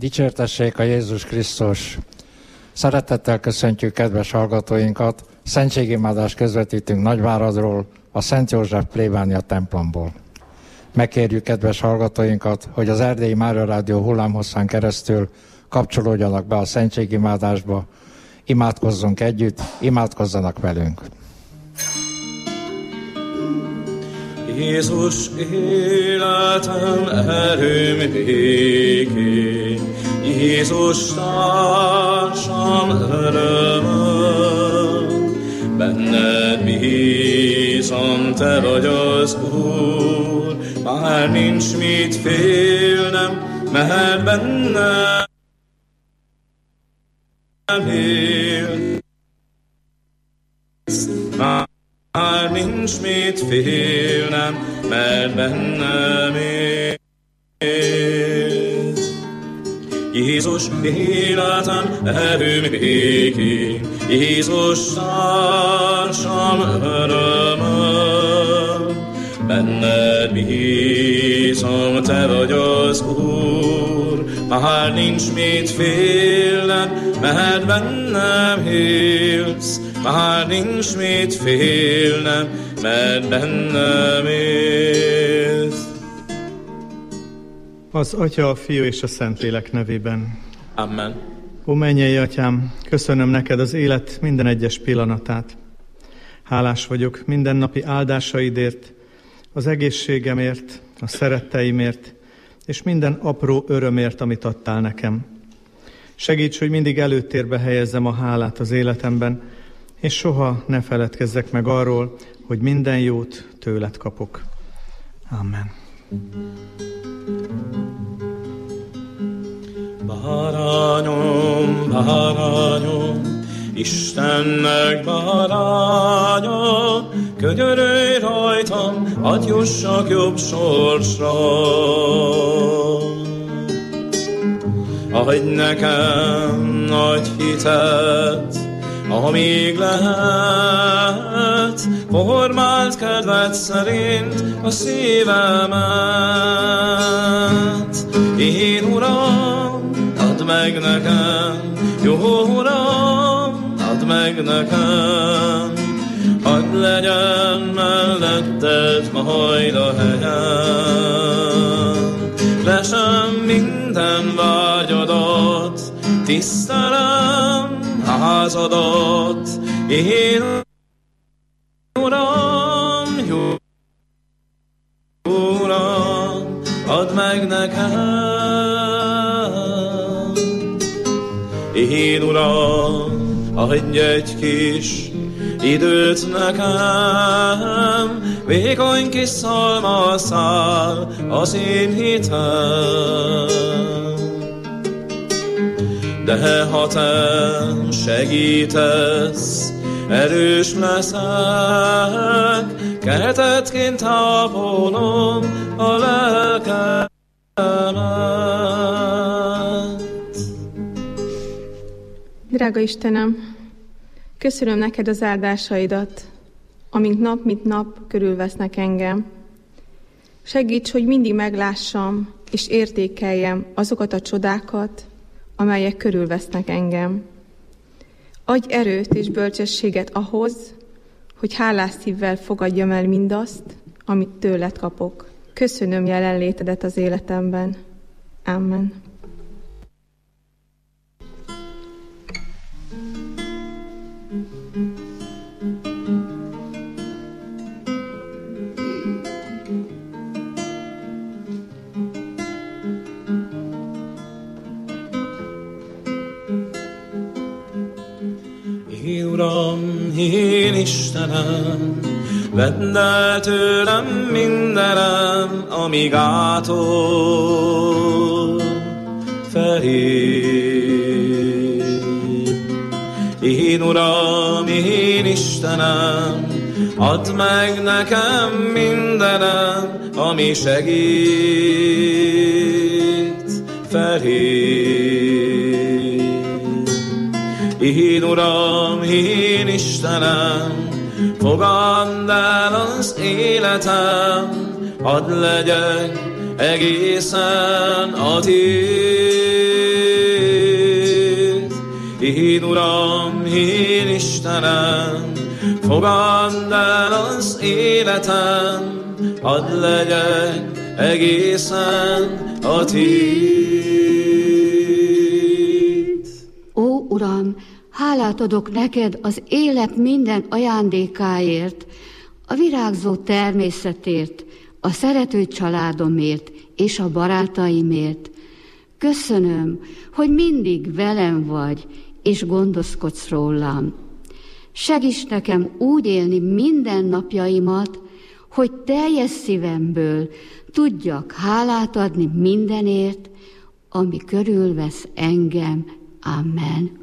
Dicsértessék a Jézus Krisztus! Szeretettel köszöntjük kedves hallgatóinkat, szentségimádást közvetítünk Nagyváradról, a Szent József plébánia templomból. Megkérjük kedves hallgatóinkat, hogy az Erdélyi Mária Rádió hullámhosszán keresztül kapcsolódjanak be a szentségimádásba, imádkozzunk együtt, imádkozzanak velünk! Jézus életem erőm végén, Jézus társam örömöm, benned bízom, te vagy az Úr, már nincs mit félnem, mert bennem élsz. Már nincs mit félnem, mert bennem élsz. Jézus életem erőm végén, Jézus társam örömöm, benned bízom, te vagy az Úr, már nincs mit félnem, mert bennem élsz. Már nincs mit félnem, mert bennem élsz. Az Atya, a Fiú és a Szentlélek nevében. Amen. Ó mennyei Atyám, köszönöm neked az élet minden egyes pillanatát. Hálás vagyok mindennapi áldásaidért, az egészségemért, a szeretteimért, és minden apró örömért, amit adtál nekem. Segíts, hogy mindig előtérbe helyezzem a hálát az életemben, és soha ne feledkezzek meg arról, hogy minden jót tőled kapok. Amen. Bárányom, bárányom, Istennek báránya, könyörülj rajtam, hadd jussak jobb sorsra. Adj nekem nagy hitet, amíg lehet, formált kedved szerint a szívemet. Én, Uram, add meg nekem, jó Uram, add meg nekem, hadd legyen melletted majd a helyem. Lesem minden vágyadat, tisztelem házadat, én Uram, jó Uram, add meg nekem. Én Uram, adj egy kis időt nekem, vékony kis szalmaszál az én hitem. De ha te segítesz, erős leszek, kertetként ápolom a lelkemet. Drága Istenem, köszönöm neked az áldásaidat, amink nap mint nap körülvesznek engem. Segíts, hogy mindig meglássam és értékeljem azokat a csodákat, amelyek körülvesznek engem. Adj erőt és bölcsességet ahhoz, hogy hálás szívvel fogadjam el mindazt, amit tőled kapok. Köszönöm jelenlétedet az életemben. Amen. Én Uram, én Istenem, vedd el tőlem mindenem, amíg átol felé. Én Uram, én Istenem, add meg nekem mindenem, ami segít felé. Én Uram, én Istenem, fogadd el az életem, hadd legyek egészen a tiéd. Én Uram, én Istenem, fogadd el az életem, hadd legyek egészen a tiéd. Ó, Uram, hálát adok neked az élet minden ajándékáért, a virágzó természetért, a szerető családomért és a barátaimért. Köszönöm, hogy mindig velem vagy, és gondoskodsz rólam. Segíts nekem úgy élni minden napjaimat, hogy teljes szívemből tudjak hálát adni mindenért, ami körülvesz engem. Amen.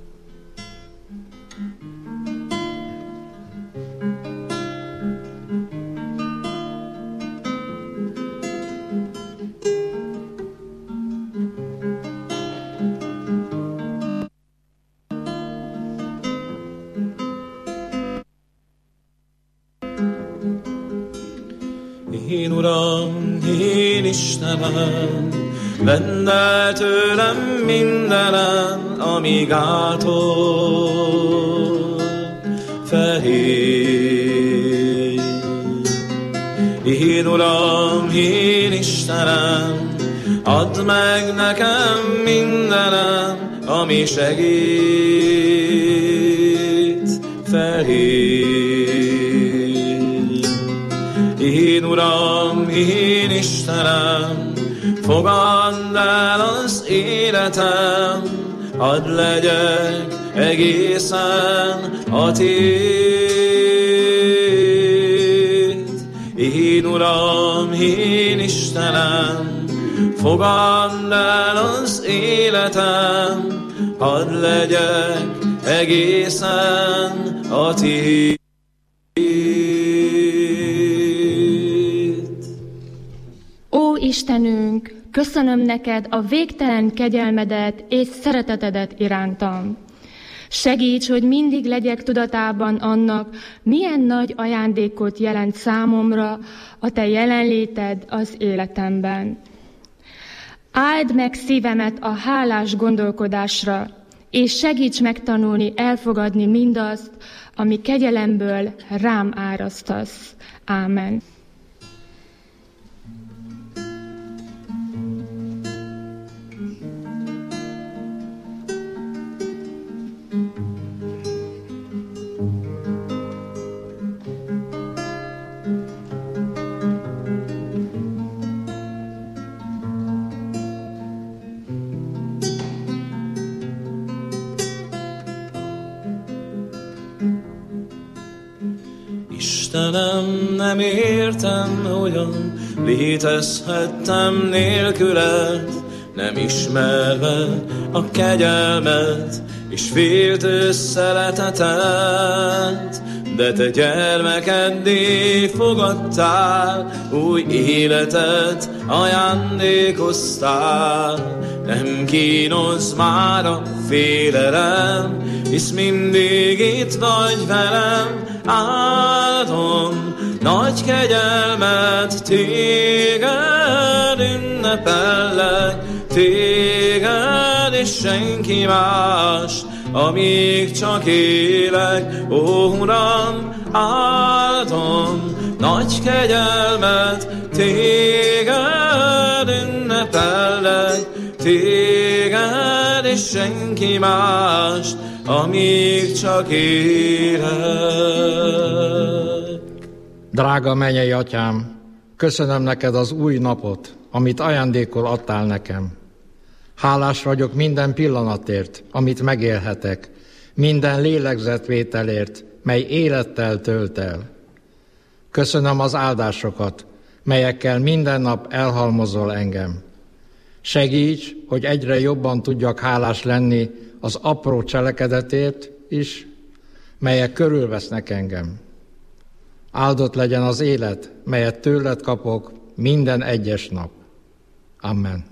Én Uram, én Istenem, vedd el tőlem mindenen, amíg ától fehér. Én Uram, én Istenem, add meg nekem mindenen, ami segít fehér. Én Uram, én Istenem, fogadd el az életem, hadd legyek egészen a tiéd. Én Uram, én Istenem, fogadd el az életem, hadd legyek egészen a tiéd. Ó Istenünk, köszönöm neked a végtelen kegyelmedet és szeretetedet irántam. Segíts, hogy mindig legyek tudatában annak, milyen nagy ajándékot jelent számomra a te jelenléted az életemben. Áld meg szívemet a hálás gondolkodásra, és segíts megtanulni elfogadni mindazt, ami kegyelemből rám árasztasz. Ámen. Istenem, nem értem, hogyan létezhettem nélküled, nem ismerve a kegyelmet és féltő szeretetet, de te gyermekeddé fogadtál, új életet ajándékoztál. Nem kínoz már a félelem, hisz mindig itt vagy velem. Áldom nagy kegyelmet, téged ünnepellek, téged és senki más, amíg csak élek. Ó Uram, áldom nagy kegyelmet, téged ünnepellek, téged és senki más, amíg csak élek. Drága mennyei Atyám, köszönöm neked az új napot, amit ajándékul adtál nekem. Hálás vagyok minden pillanatért, amit megélhetek, minden lélegzetvételért, mely élettel tölt el. Köszönöm az áldásokat, melyekkel minden nap elhalmozol engem. Segíts, hogy egyre jobban tudjak hálás lenni az apró cselekedetért is, melyek körülvesznek engem. Áldott legyen az élet, melyet tőled kapok minden egyes nap. Amen.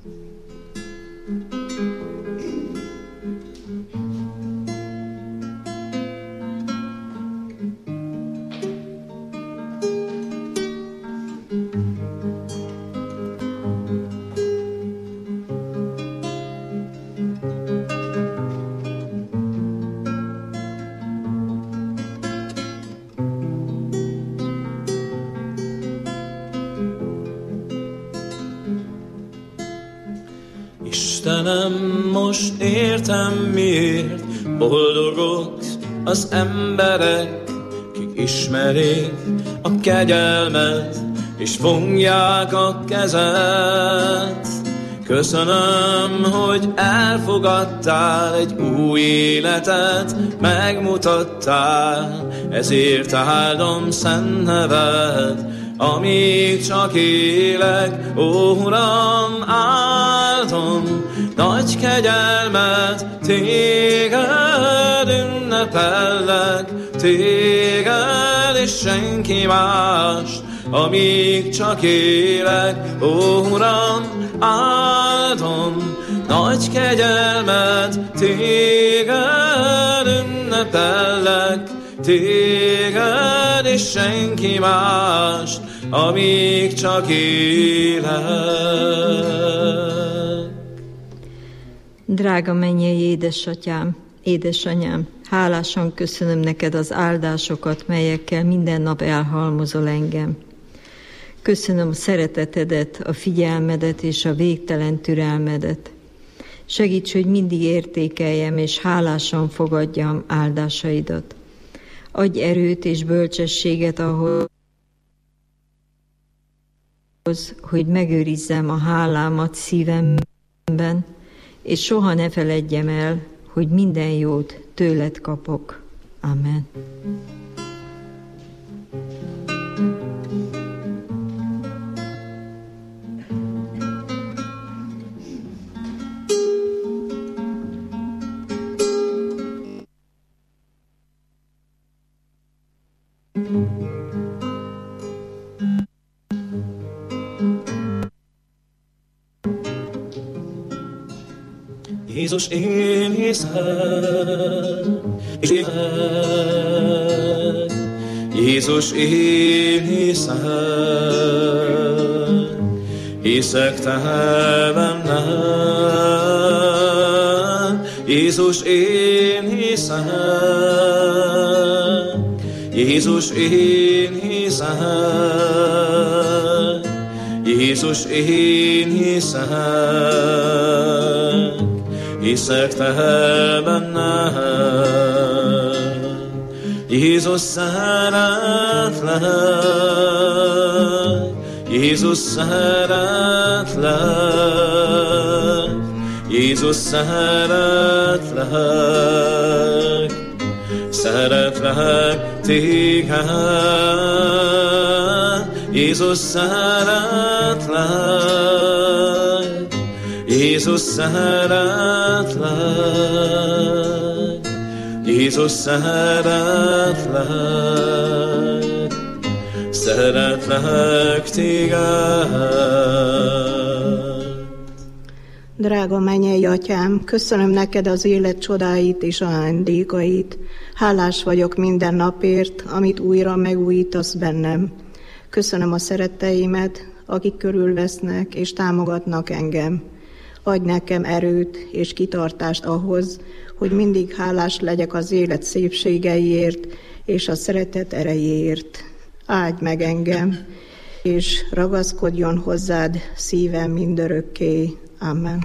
Istenem, most értem miért boldogok az emberek, kik ismerik a kegyelmet, és fogják a kezed. Köszönöm, hogy elfogadtál egy új életet, megmutattál, ezért áldom szent neved, amíg csak élek. Ó, Uram, áldom nagy kegyelmet, téged ünnepellek, téged és senki más, amíg csak élek. Ó, Uram, áldom nagy kegyelmet, téged ünnepellek, téged és senki más, amíg csak élek. Drága mennyei édesatyám, édesanyám, hálásan köszönöm neked az áldásokat, melyekkel minden nap elhalmozol engem. Köszönöm a szeretetedet, a figyelmedet és a végtelen türelmedet. Segíts, hogy mindig értékeljem és hálásan fogadjam áldásaidat. Adj erőt és bölcsességet ahhoz, hogy megőrizzem a hálámat szívemben, és soha ne feledjem el, hogy minden jót tőled kapok. Amen. Jézus, én hiszek, Jézus, én hiszek, hiszek te bennem. Jézus, én hiszek, Jézus, én hiszek, Jézus, én hiszek, hiszek te bennem. Jézus, szeretlek, Jézus, szeretlek, Jézus, szeretlek, szeretlek téged. Jézus, szeretlek, Jézus, szeretlek, Jézus, szeretlek, szeretlek téged. Drága mennyei atyám, köszönöm neked az élet csodáit és ajándékait. Hálás vagyok minden napért, amit újra megújítasz bennem. Köszönöm a szeretteimet, akik körülvesznek és támogatnak engem. Adj nekem erőt és kitartást ahhoz, hogy mindig hálás legyek az élet szépségeiért és a szeretet erejéért. Áldj meg engem, és ragaszkodjon hozzád szívem mindörökké. Amen.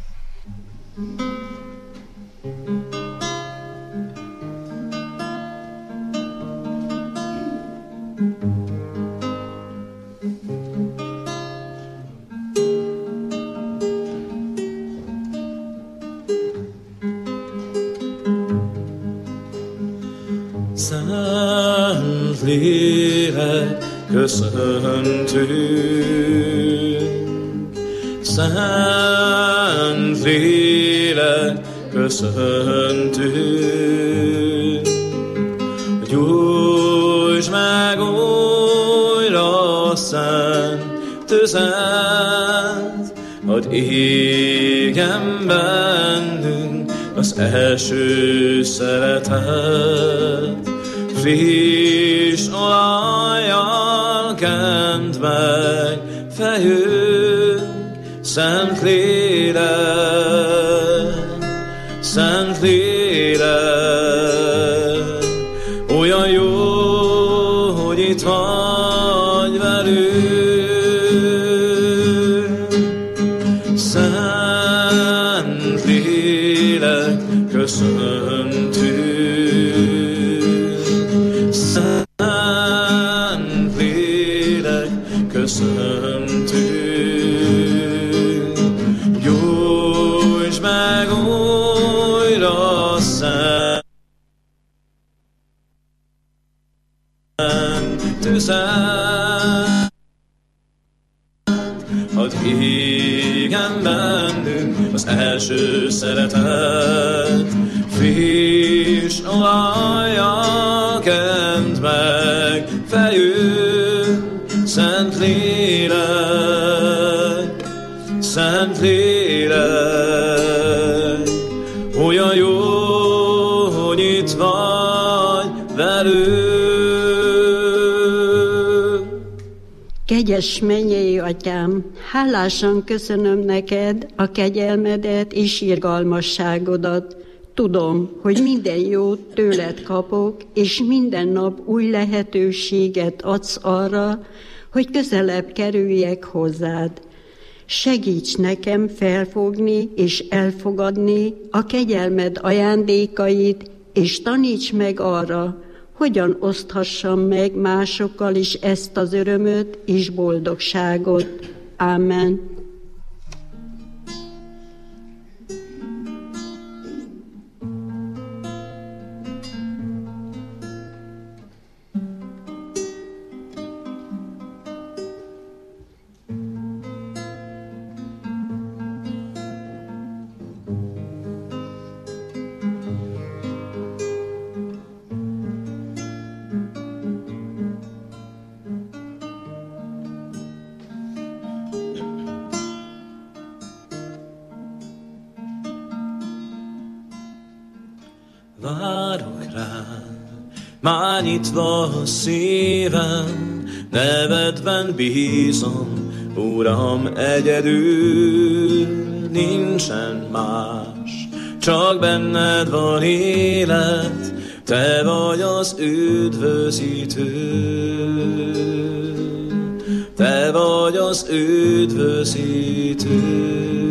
Szent Lélek, köszöntünk, Szent Lélek, köszöntünk. Gyújts meg újra a szent tüzet, hadd égjen bennünk az első szeretet. Friss olajjal kent meg fejünk, Szent Lélek, Szent Lélek. Olyan jó, hogy itt vagy velünk. Szent Szent Lélek, köszöntünk. Szent Lélek, köszöntünk. Gyújts meg újra, Szent tüzet, hadd égjen bennünk az első szeretet. Friss olajjal kent meg fejünk, Szent Lélek, Szent Lélek. Olyan jó, hogy itt vagy velünk. Kegyes mennyei Atyám, hálásan köszönöm neked a kegyelmedet és irgalmasságodat. Tudom, hogy minden jót tőled kapok, és minden nap új lehetőséget adsz arra, hogy közelebb kerüljek hozzád. Segíts nekem felfogni és elfogadni a kegyelmed ajándékait, és taníts meg arra, hogyan oszthassam meg másokkal is ezt az örömöt és boldogságot. Ámen. Várok rád, már nyitva a szívem, nevedben bízom, Uram, egyedül nincsen más, csak benned van élet, te vagy az üdvözítő, te vagy az üdvözítő.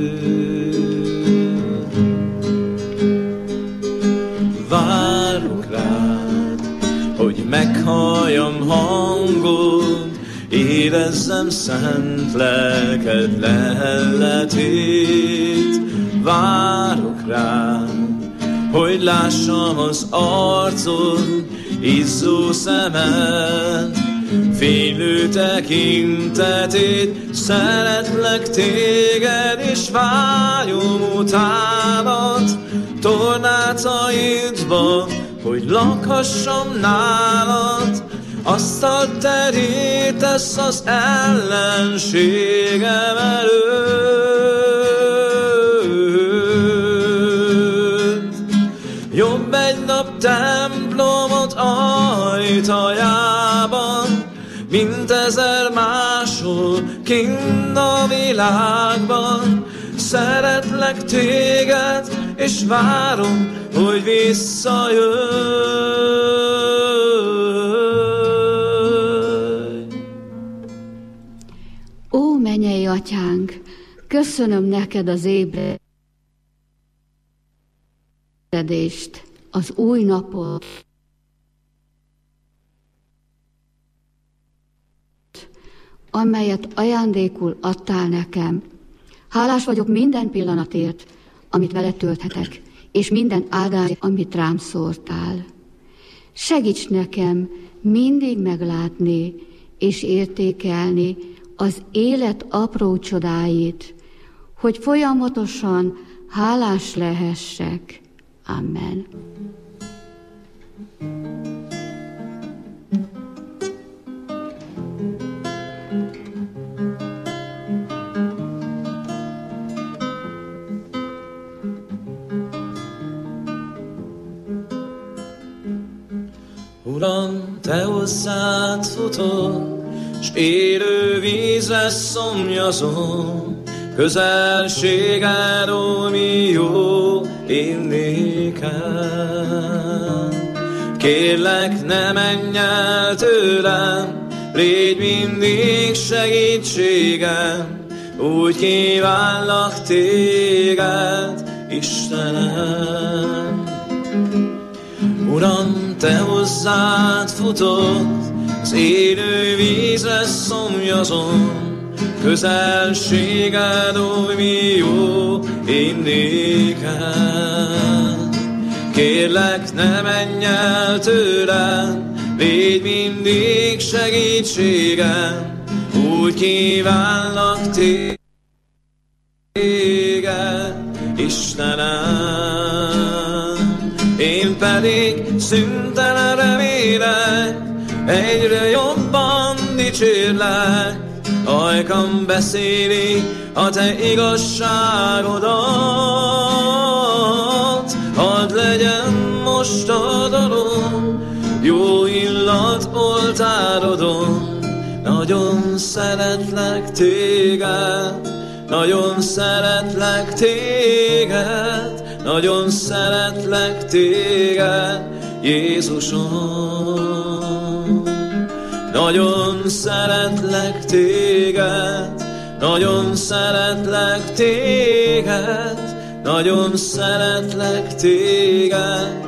Várok rád, hogy meghalljam hangod, érezzem szent lelked lehelletét. Várok rád, hogy lássam az arcod, izzó szemed, fénylő tekintetét. Szeretlek téged, és vágyom utánat, tornácaidba, hogy lakhassam nálad. Asztalt terítesz az ellenségem előtt. Jobb egy nap templomot ajtajában, mint 1000 máshol kinn a világban. Szeretlek téged, és várom, hogy visszajöjj. Ó, mennyei Atyánk, köszönöm neked az ébredést, az új napot, amelyet ajándékul adtál nekem. Hálás vagyok minden pillanatért, amit veled tölthetek, és minden áldásért, amit rám szórtál. Segíts nekem mindig meglátni és értékelni az élet apró csodáit, hogy folyamatosan hálás lehessek. Amen. Uram, te hozzád futok, s élő vízre szomjazom, közelségedről mi jó inni kell. Kérlek, ne menj el tőlem, légy mindig segítségem, úgy kívánlak téged Istenem. Uram, Te hozzád futott, az élő vízre szomjazom, közelséged oly mi jó én néked. Kérlek, ne menj el tőlem, légy mindig segítségem, úgy kívánlak téged, Istenem. Én pedig szüntelen remélek, egyre jobban dicsérlek, ajkam beszéli a Te igazságodat. Hadd legyen most a dalom, jó illat oltárodon. Nagyon szeretlek téged, nagyon szeretlek téged, nagyon szeretlek téged, Jézusom. Nagyon szeretlek téged, nagyon szeretlek téged, nagyon szeretlek téged,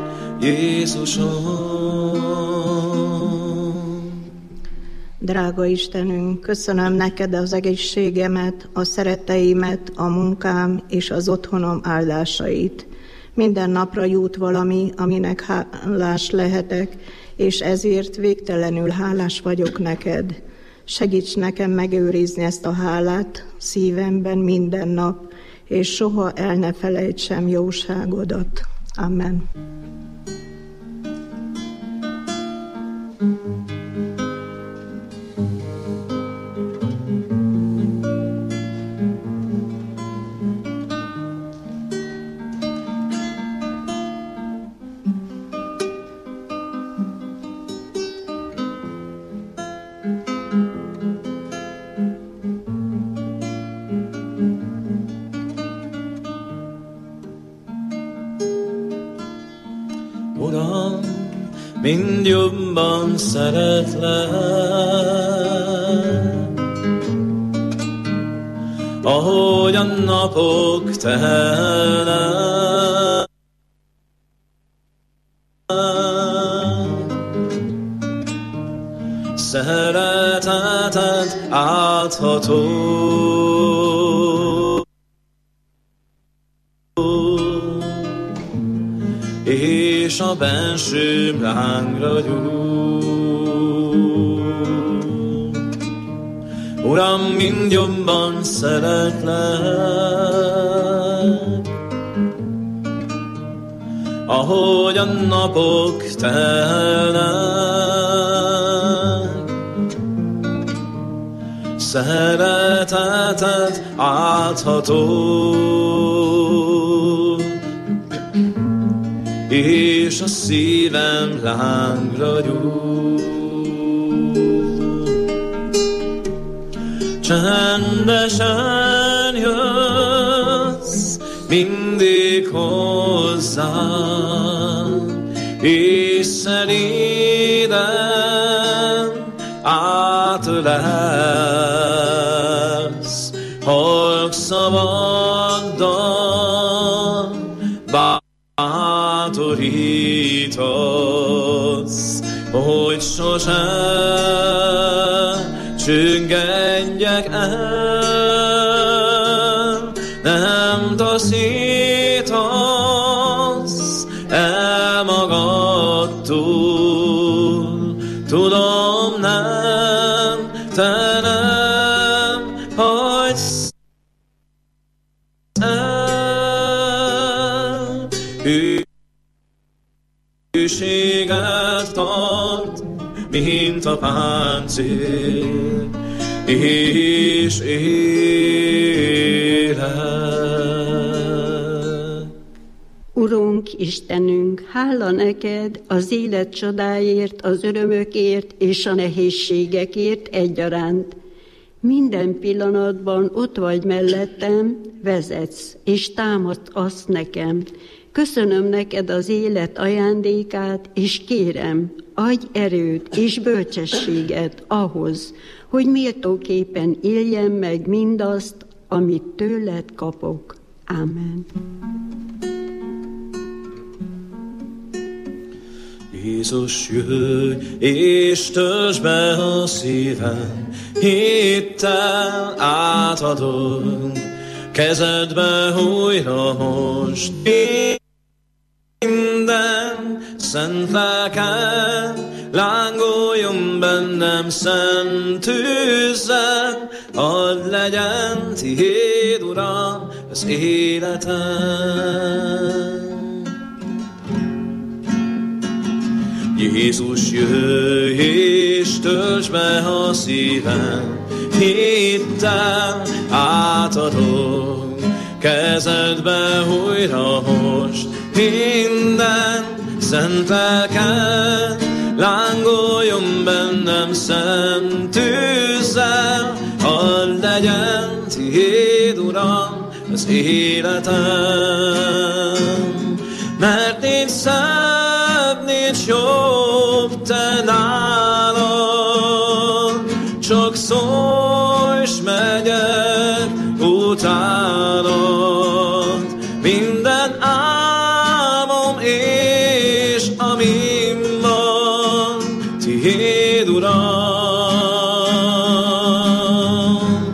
Jézusom. Drága Istenünk, köszönöm neked az egészségemet, a szeretteimet, a munkám és az otthonom áldásait. Minden napra jut valami, aminek hálás lehetek, és ezért végtelenül hálás vagyok neked. Segíts nekem megőrizni ezt a hálát szívemben minden nap, és soha el ne felejtsem jóságodat. Amen. Uram, mind jobban szeretlek, ahogy a napok telnek. Szereteted átható, és a bensőm lángra gyúl. Uram, mind jobban szeretlek, ahogy a napok telnek. Szereteted átható, és a szívem lángra gyúl. Csendesen jössz mindig hozzám, és szelíden átölelsz, halk szavaddal bátorítasz, hogy sosem csüggedjek el, nem taszítasz el magadtól. Tudom, nem, te nem hagysz el, hűséget tart, mint a páncél, és élek. Urunk, Istenünk, hála neked az élet csodáért, az örömökért és a nehézségekért egyaránt. Minden pillanatban ott vagy mellettem, vezetsz és támasztasz nekem. Köszönöm neked az élet ajándékát, és kérem, adj erőt és bölcsességet ahhoz, hogy méltóképpen éljem meg mindazt, amit tőled kapok. Ámen. Jézus, jöjj és töltsd be a szívem, hittel átadom, kezedbe újra most. Minden szent lelkem, lángoljon bennem szent tűzzel, hadd legyen tiéd, Uram, az életem. Jézus, jöjj és töltsd be a szívem, hittel átadom, kezedbe újra most. Minden szent lelkem, lángoljon bennem szent tűzzel, hadd legyen tiéd, Uram, az életem. Mert nincs szebb, nincs jobb te nálad, csak szólj, s megyek utánad. Minden álmom és amim van, tiéd, Uram.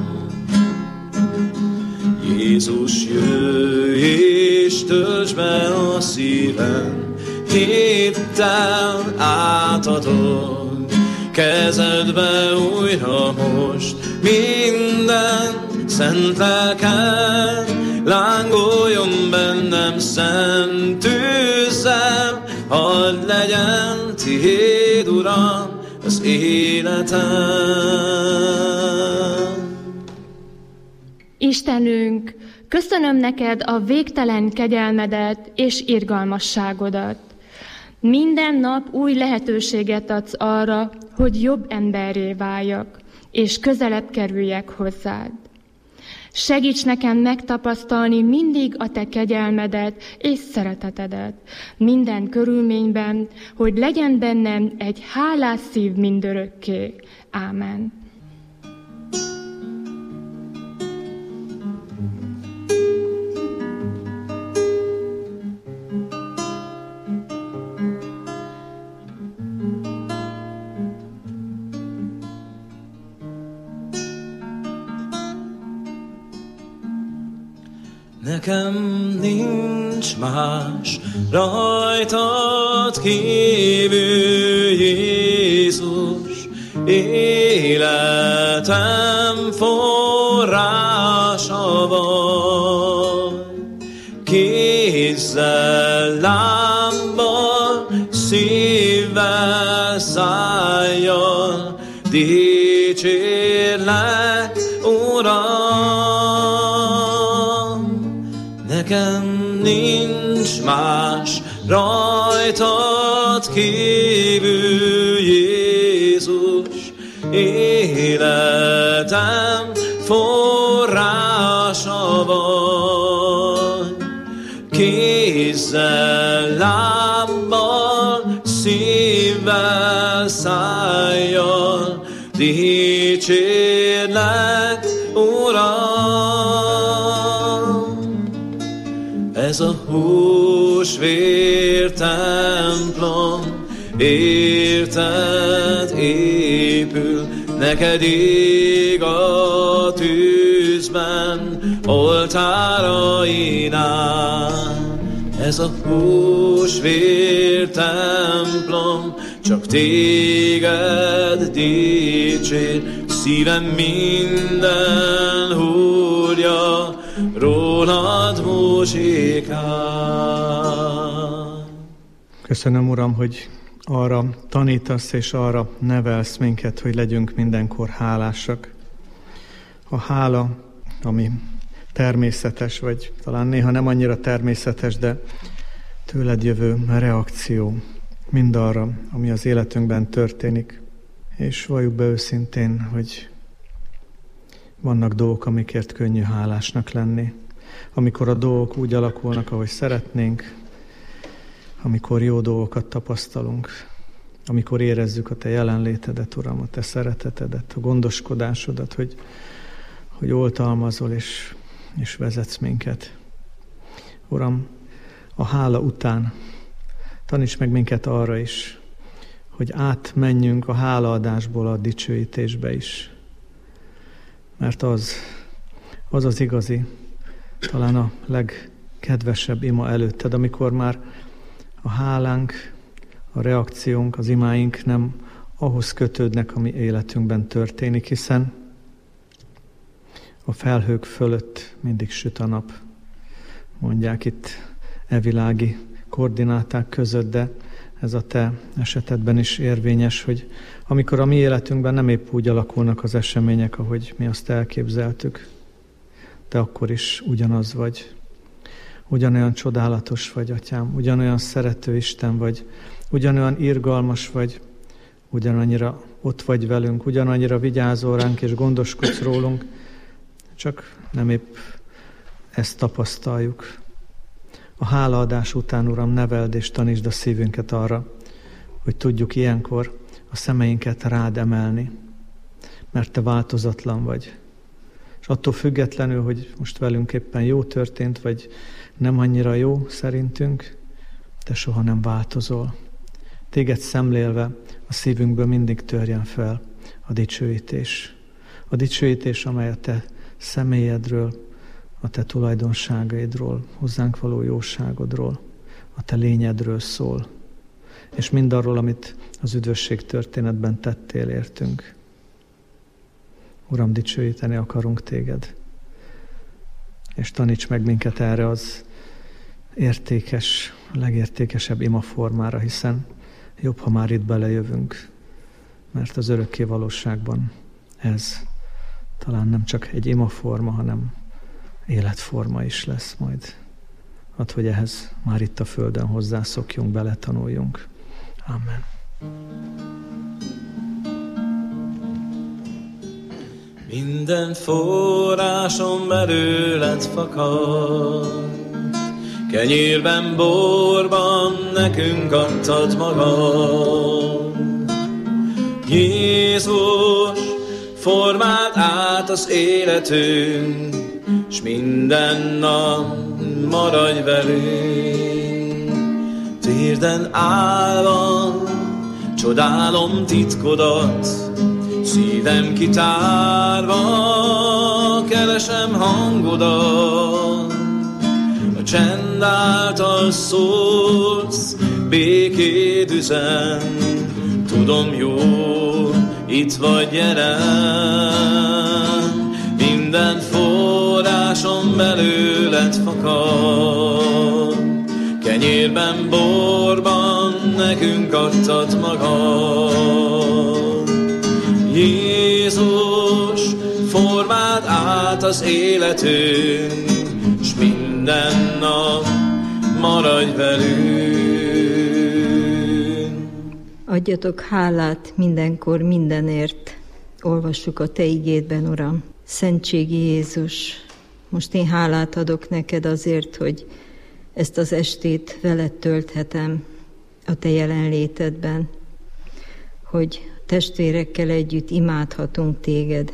Jézus, jöjj és töltsd be a szívem, hittel átadom, kezedbe újra most. Minden szent lelkem, lángoljon bennem szent tűzzel, hadd legyen tiéd, Uram, az életem. Istenünk, köszönöm neked a végtelen kegyelmedet és irgalmasságodat. Minden nap új lehetőséget adsz arra, hogy jobb emberré váljak, és közelebb kerüljek hozzád. Segíts nekem megtapasztalni mindig a te kegyelmedet és szeretetedet minden körülményben, hogy legyen bennem egy hálás szív mindörökké. Ámen. Nekem nincs más rajtad kívül, Jézus, életem forrása vagy. Kézzel, lábbal, szívvel, szájjal dicsérlek, Uram. Nekem nincs más rajtad kívül, Jézus, életem forrása vagy. Kézzel, lábbal, szívvel, szájjal dicsérlek, Uram. Ez a húsvér templom érted épül, neked ég a tűzben oltárainál. Ez a húsvér templom csak téged dicsér, szívem minden húrja rólad muzsikál. Köszönöm, Uram, hogy arra tanítasz és arra nevelsz minket, hogy legyünk mindenkor hálásak. A hála, ami természetes, vagy talán néha nem annyira természetes, de tőled jövő reakció mindarra, ami az életünkben történik. És valljuk be őszintén, hogy vannak dolgok, amikért könnyű hálásnak lenni. Amikor a dolgok úgy alakulnak, ahogy szeretnénk, amikor jó dolgokat tapasztalunk, amikor érezzük a te jelenlétedet, Uram, a te szeretetedet, a gondoskodásodat, hogy oltalmazol és vezetsz minket. Uram, a hála után taníts meg minket arra is, hogy átmenjünk a hálaadásból a dicsőítésbe is. Mert az igazi, talán a legkedvesebb ima előtted, amikor már a hálánk, a reakciónk, az imáink nem ahhoz kötődnek, ami életünkben történik, hiszen a felhők fölött mindig süt a nap. Mondják itt evilági koordináták között, de ez a te esetedben is érvényes, hogy amikor a mi életünkben nem épp úgy alakulnak az események, ahogy mi azt elképzeltük, te akkor is ugyanaz vagy. Ugyanolyan csodálatos vagy, Atyám, ugyanolyan szerető Isten vagy, ugyanolyan irgalmas vagy, ugyanannyira ott vagy velünk, ugyanannyira vigyázol ránk és gondoskodsz rólunk, csak nem épp ezt tapasztaljuk. A hálaadás után, Uram, neveld és tanítsd a szívünket arra, hogy tudjuk ilyenkor a szemeinket rád emelni, mert te változatlan vagy. És attól függetlenül, hogy most velünk éppen jó történt, vagy nem annyira jó szerintünk, te soha nem változol. Téged szemlélve a szívünkből mindig törjen fel a dicsőítés. A dicsőítés, amely a te személyedről, a te tulajdonságaidról, hozzánk való jóságodról, a te lényedről szól, és mindarról, amit az üdvösség történetben tettél értünk. Uram, dicsőíteni akarunk téged, és taníts meg minket erre az értékes, a legértékesebb imaformára, hiszen jobb, ha már itt belejövünk, mert az örökké valóságban ez talán nem csak egy imaforma, hanem életforma is lesz majd. Add, hogy ehhez már itt a földön hozzászokjunk, beletanuljunk. Amen. Minden forrásom belőled fakad, kenyérben, borban nekünk adtad magad. Jézus, formáld át az életünk, s minden nap maradj velünk. Térden állva csodálom titkodat, szívem kitárva keresem hangodat. A csend által szólsz, békéd üzen, tudom jól, itt vagy jelen. Minden forrásom belőled fakad, kenyérben, borban nekünk adtad magad. Jézus, formáld át az életünk, s minden nap maradj velünk. Adjatok hálát mindenkor mindenért, olvassuk a te igédben, Uram. Szentségi Jézus, most én hálát adok neked azért, hogy ezt az estét veled tölthetem a te jelenlétedben, hogy testvérekkel együtt imádhatunk téged.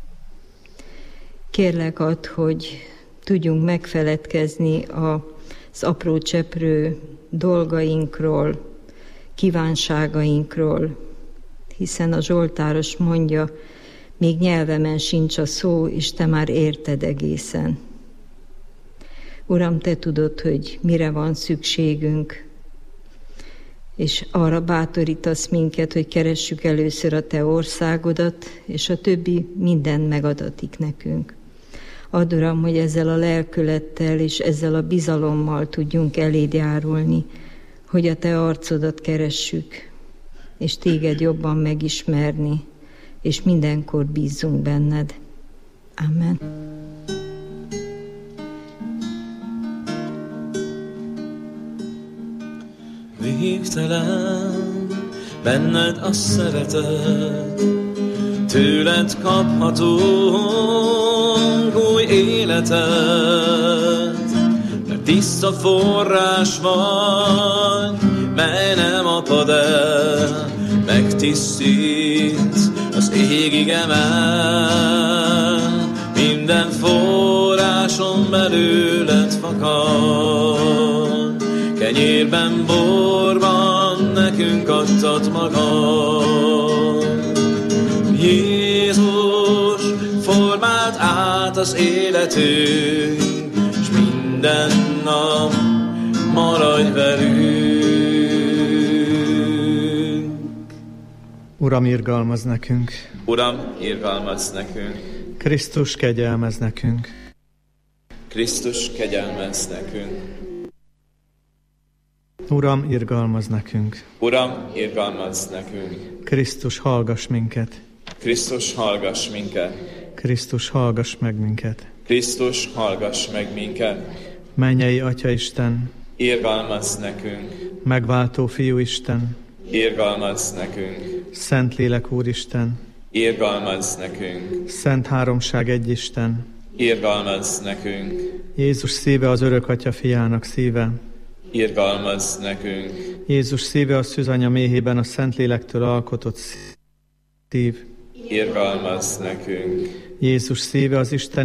Kérlek add, hogy tudjunk megfeledkezni az apró cseprő dolgainkról, kívánságainkról, hiszen a Zsoltáros mondja, még nyelvemen sincs a szó, és te már érted egészen. Uram, te tudod, hogy mire van szükségünk, és arra bátorítasz minket, hogy keressük először a te országodat, és a többi minden megadatik nekünk. Add, Uram, hogy ezzel a lelkülettel és ezzel a bizalommal tudjunk eléd járulni, hogy a te arcodat keressük, és téged jobban megismerni, és mindenkor bízzunk benned. Amen. Végtelen benned a szeretet, tőled kaphatunk új életet, mert tiszta forrás vagy, mely nem apad el, megtisztít az égig emel. Minden forrásom belőled fakad, kenyérben, borban nekünk nekünk adtad magad. Jézus, formáld át az életünk, s minden nap maradj velünk. Uram, irgalmaz nekünk! Uram, irgalmaz nekünk! Krisztus, kegyelmez nekünk! Krisztus, kegyelmez nekünk! Uram, irgalmaz nekünk! Uram, irgalmaz nekünk! Krisztus, hallgass minket! Krisztus, hallgass minket! Krisztus, hallgass meg minket! Krisztus, hallgass meg minket! Mennyei Atya Isten! Irgalmaz nekünk! Megváltó Fiú Isten! Irgalmaz nekünk! Szentlélek Úristen! Irgalmaz nekünk! Szent Háromság egy Isten! Irgalmaz nekünk! Jézus szíve az örök Atya Fiának szíve! Irgalmaz nekünk! Jézus szíve a szűzanya méhében a Szentlélektől alkotott szív! Irgalmaz nekünk! Jézus szíve az Isten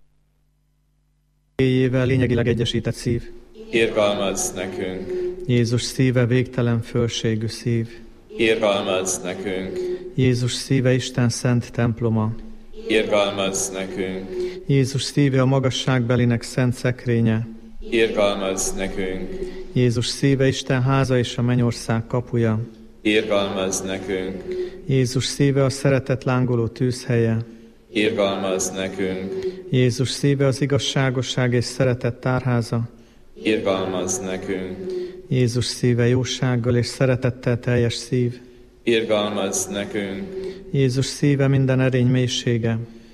igéjével lényegileg egyesített szív! Irgalmaz nekünk! Jézus szíve végtelen fölségű szív! Irgalmaz nekünk! Jézus szíve Isten szent temploma! Irgalmaz nekünk! Jézus szíve a magasságbelinek szent szekrénye! Irgalmaz nekünk! Jézus szíve Isten háza és a mennyország kapuja! Irgalmaz nekünk! Jézus szíve a szeretet lángoló tűzhelye! Irgalmaz nekünk! Jézus szíve az igazságosság és szeretet tárháza! Irgalmaz nekünk! Jézus szíve jósággal és szeretettel teljes szív! Irgalmaz nekünk! Jézus szíve minden erény mélysége!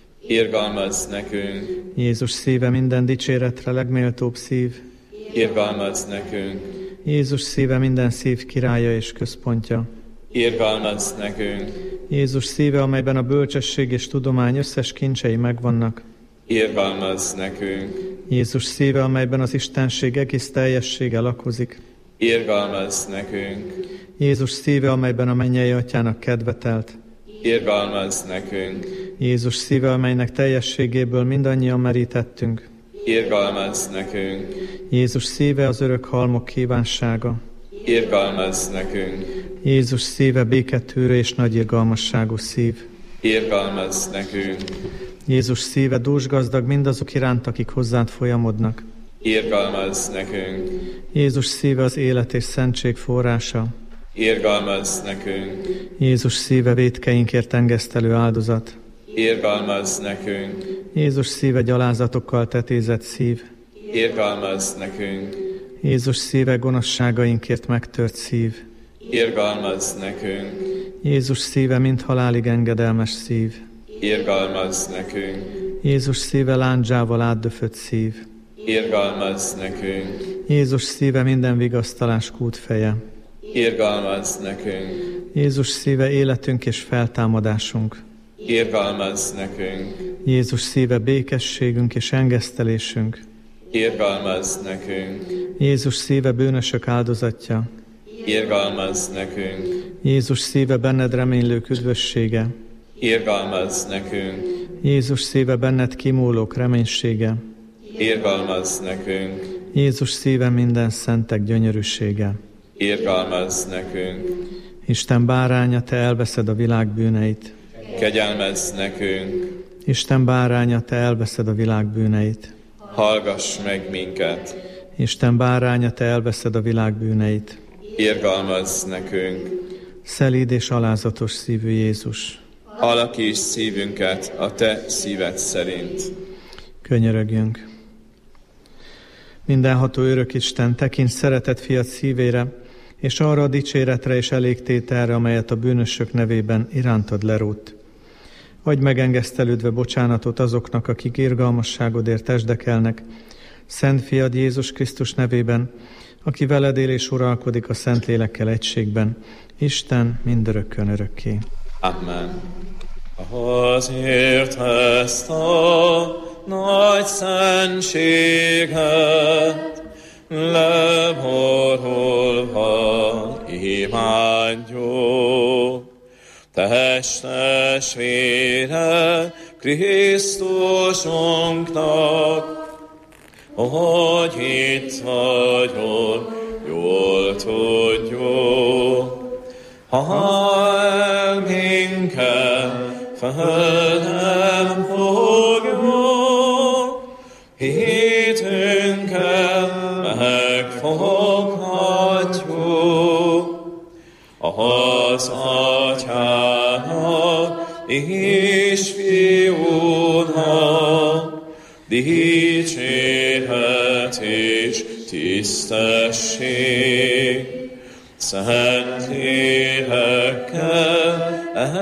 Irgalmaz nekünk! Jézus szíve minden dicséretre legméltóbb szív! Irgalmaz nekünk! Jézus szíve minden szív királya és központja! Irgalmaz nekünk! Jézus szíve, amelyben a bölcsesség és tudomány összes kincsei megvannak! Irgalmaz nekünk! Jézus szíve, amelyben az istenség egész teljessége lakozik! Irgalmaz nekünk! Jézus szíve, amelyben a mennyei Atyának kedve telt! Irgalmaz nekünk! Jézus szíve, amelynek teljességéből mindannyian merítettünk! Irgalmaz nekünk! Jézus szíve az örök halmok kívánsága! Irgalmaz nekünk! Jézus szíve béketűrő és nagy irgalmasságú szív! Irgalmaz nekünk! Jézus szíve dúsgazdag mindazok iránt, akik hozzád folyamodnak! Irgalmaz nekünk! Jézus szíve az élet és szentség forrása! Irgalmaz nekünk! Jézus szíve vétkeinkért engesztelő áldozat! Irgalmaz nekünk! Jézus szíve gyalázatokkal tetézett szív! Irgalmaz nekünk! Jézus szíve gonoszságainkért megtört szív! Irgalmaz nekünk! Jézus szíve mind halálig engedelmes szív! Irgalmaz nekünk! Jézus szíve lándzsával átdöfött szív! Irgalmaz nekünk! Jézus szíve minden vigasztalás kútfeje! Irgalmaz nekünk! Jézus szíve életünk és feltámadásunk! Irgalmaz nekünk! Jézus szíve békességünk és engesztelésünk! Irgalmaz nekünk! Jézus szíve bűnösök áldozatja! Irgalmaz nekünk! Jézus szíve benned reménylők üdvössége! Irgalmaz nekünk! Jézus szíve benned kimúlók reménysége! Irgalmaz nekünk! Jézus szíve minden szentek gyönyörűsége! Irgalmaz nekünk! Isten báránya, te elveszed a világ bűneit! Kegyelmezz nekünk! Isten báránya, te elveszed a világ bűneit! Hallgass meg minket! Isten báránya, te elveszed a világ bűneit! Irgalmazz nekünk! Szelíd és alázatos szívű Jézus! Alakíts szívünket a te szíved szerint! Könyörögjünk! Mindenható örök Isten, tekints szeretett fiad szívére, és arra a dicséretre és elégtételre, amelyet a bűnösök nevében irántad lerótt. Adj megengesztelődve bocsánatot azoknak, akik irgalmasságodért esdekelnek, Szent Fiad Jézus Krisztus nevében, aki veled él és uralkodik a Szentlélekkel egységben, Isten mindörökkön örökké. Amen. Azért ezt a nagy szentséget leborolva imádjuk. Testestvére Krisztusunknak, hogy itt vagyok, jól tudjuk, hall minket, föl nem fogjuk, hitünket megfoghatjuk. Az Atyának és Fiúnak dicséret és tisztesség, Szent Lélekkel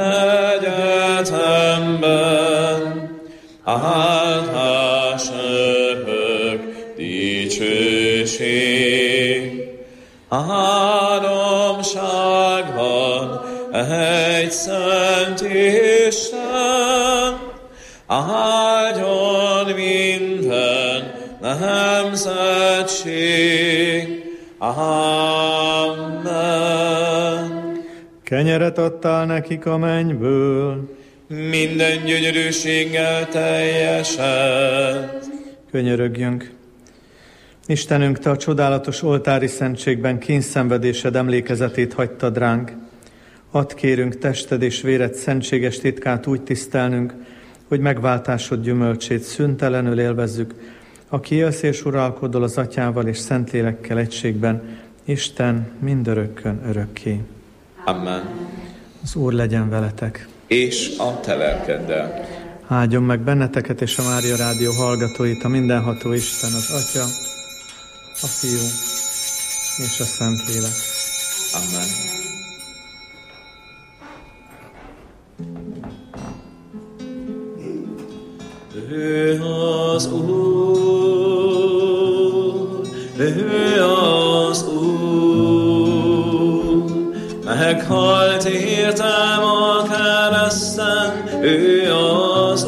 egyetemben, áldás örök dicsőség. Háromságban egy szent Isten, áldjon minden nemzetség. Amen. Kenyeret adtál nekik a mennyből, minden gyönyörűséggel teljeset. könyörögjünk. Istenünk, Te a csodálatos oltári szentségben kényszenvedésed emlékezetét hagytad ránk. Add kérünk tested és véred szentséges titkát úgy tisztelnünk, hogy megváltásod gyümölcsét szüntelenül élvezzük, aki élsz és uralkodol az Atyával és Szentlélekkel egységben, Isten mindörökkön örökké. Amen. Az Úr legyen veletek. És a te lelkeddel. Áldjon meg benneteket és a Mária Rádió hallgatóit a mindenható Isten, az Atya, a Fiú és a Szentlélek. Amen. Ő az Úr, ő az Úr, meghalt értem a kereszten, ő az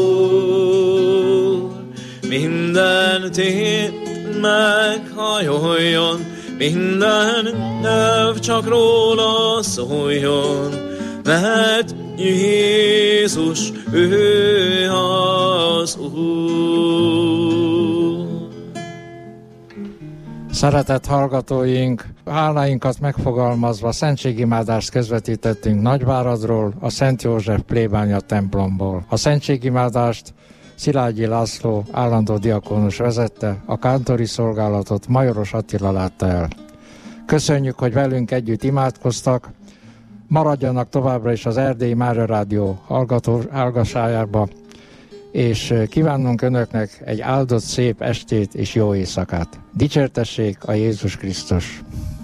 Úr. Minden tét meghajoljon, minden nyelv csak róla szóljon, mert Jézus, ő az Úr. Szeretett hallgatóink, háláinkat megfogalmazva szentségimádást közvetítettünk Nagyváradról, a Szent József plébánia templomból. A szentségimádást Szilágyi László állandó diakónus vezette, a kántori szolgálatot Majoros Attila látta el. Köszönjük, hogy velünk együtt imádkoztak, maradjanak továbbra is az Erdélyi Mária Rádió hallgasájába, és kívánunk önöknek egy áldott szép estét és jó éjszakát. Dicsértessék a Jézus Krisztus!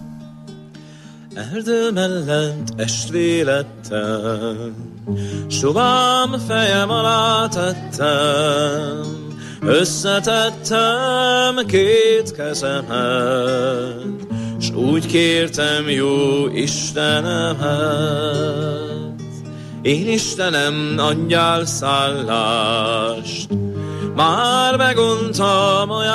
Erdő mellett estvélettem, subám fejem alá tettem, összetettem két kezemet, s úgy kértem jó Istenemet. Én Istenem, adjál szállást, már meguntam a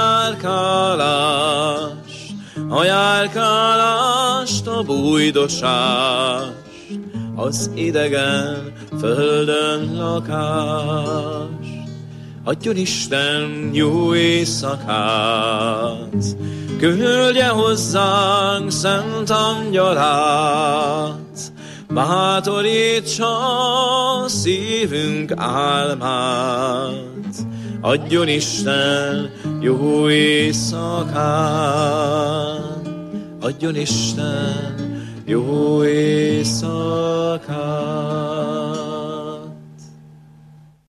járkálást, a bújdosást, az idegen földön lakást. Adjon Isten jó éjszakát, küldje hozzánk szent angyalát, bátorítsa szívünk álmát. Adjon Isten jó éjszakát, adjon Isten jó éjszakát.